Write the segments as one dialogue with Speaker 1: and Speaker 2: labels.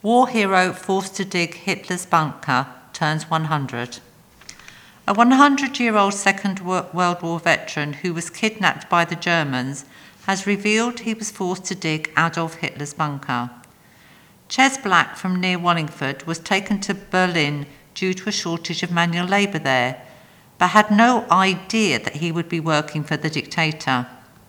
Speaker 1: War hero forced to dig Hitler's bunker turns 100. A 100-year-old Second World War veteran who was kidnapped by the Germans has revealed he was forced to dig Adolf Hitler's bunker. Ches Black from near Wallingford was taken to Berlin due to a shortage of manual labour there, but had no idea that he would be working for the dictator.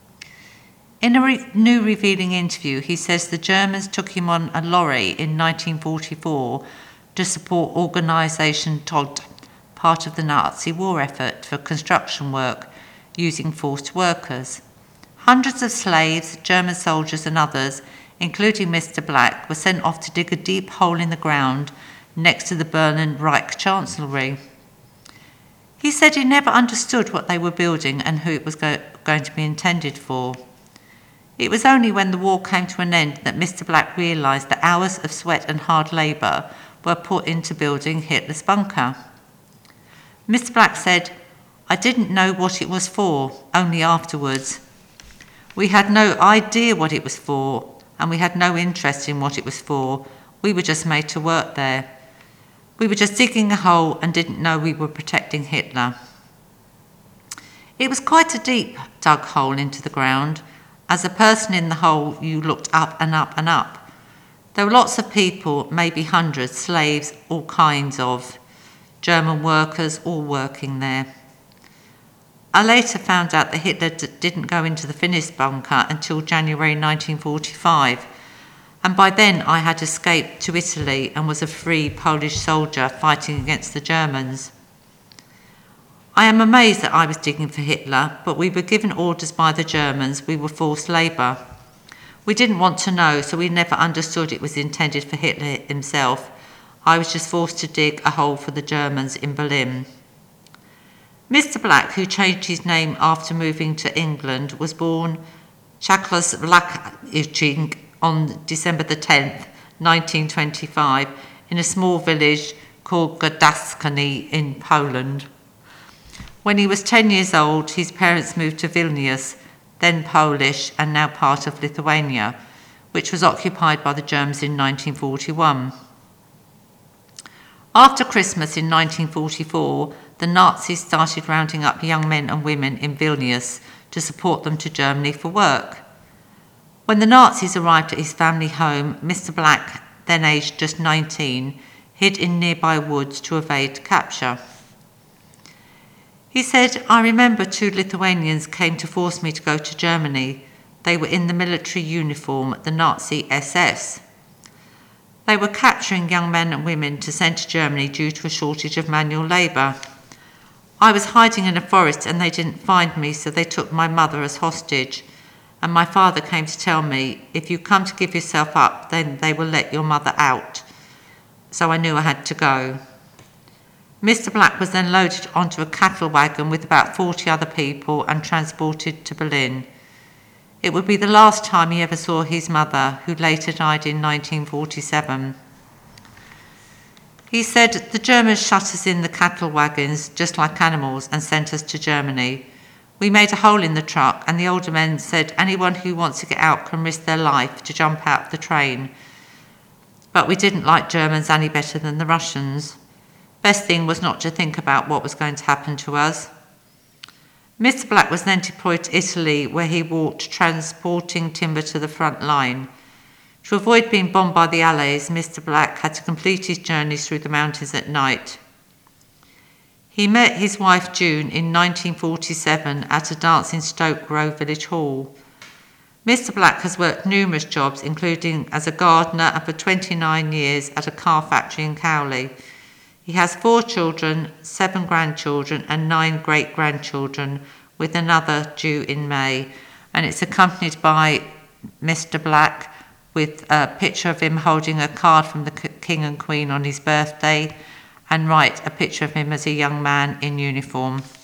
Speaker 1: In a new revealing interview, he says the Germans took him on a lorry in 1944 to support Organisation Todt, part of the Nazi war effort for construction work using forced workers. Hundreds of slaves, German soldiers and others, including Mr. Black, were sent off to dig a deep hole in the ground next to the Berlin Reich Chancellery. He said he never understood what they were building and who it was going to be intended for. It was only when the war came to an end that Mr. Black realised that hours of sweat and hard labour were put into building Hitler's bunker. Mr. Black said, "I didn't know what it was for, only afterwards. We had no idea what it was for, and we had no interest in what it was for. We were just made to work there. We were just digging a hole and didn't know we were protecting Hitler." It was quite a deep dug hole into the ground. As a person in the hole, you looked up and up and up. There were lots of people, maybe hundreds, slaves, all kinds of German workers, all working there. I later found out that Hitler didn't go into the finished bunker until January 1945, and by then I had escaped to Italy and was a free Polish soldier fighting against the Germans. I am amazed that I was digging for Hitler, but we were given orders by the Germans. We were forced labour. We didn't want to know, so we never understood it was intended for Hitler himself. I was just forced to dig a hole for the Germans in Berlin. Mr. Black, who changed his name after moving to England, was born Czaklas Vlachicing on December the 10th, 1925, in a small village called Gdańsk in Poland. When he was 10 years old, his parents moved to Vilnius, then Polish and now part of Lithuania, which was occupied by the Germans in 1941. After Christmas in 1944, the Nazis started rounding up young men and women in Vilnius to support them to Germany for work. When the Nazis arrived at his family home, Mr. Black, then aged just 19, hid in nearby woods to evade capture. He said, "I remember 2 Lithuanians came to force me to go to Germany. They were in the military uniform, the Nazi SS. They were capturing young men and women to send to Germany due to a shortage of manual labour. I was hiding in a forest and they didn't find me, so they took my mother as hostage. And my father came to tell me, if you come to give yourself up, then they will let your mother out. So I knew I had to go." Mr. Black was then loaded onto a cattle wagon with about 40 other people and transported to Berlin. It would be the last time he ever saw his mother, who later died in 1947. He said, "The Germans shut us in the cattle wagons, just like animals, and sent us to Germany. We made a hole in the truck, and the older men said anyone who wants to get out can risk their life to jump out of the train. But we didn't like Germans any better than the Russians. Best thing was not to think about what was going to happen to us." Mr. Black was then deployed to Italy, where he walked transporting timber to the front line. To avoid being bombed by the Allies, Mr. Black had to complete his journeys through the mountains at night. He met his wife June in 1947 at a dance in Stoke Row Village Hall. Mr. Black has worked numerous jobs, including as a gardener and for 29 years at a car factory in Cowley. He has 4 children, 7 grandchildren and 9 great-grandchildren, with another due in May. And it's accompanied by Mr. Black with a picture of him holding a card from the King and Queen on his birthday, and right, a picture of him as a young man in uniform.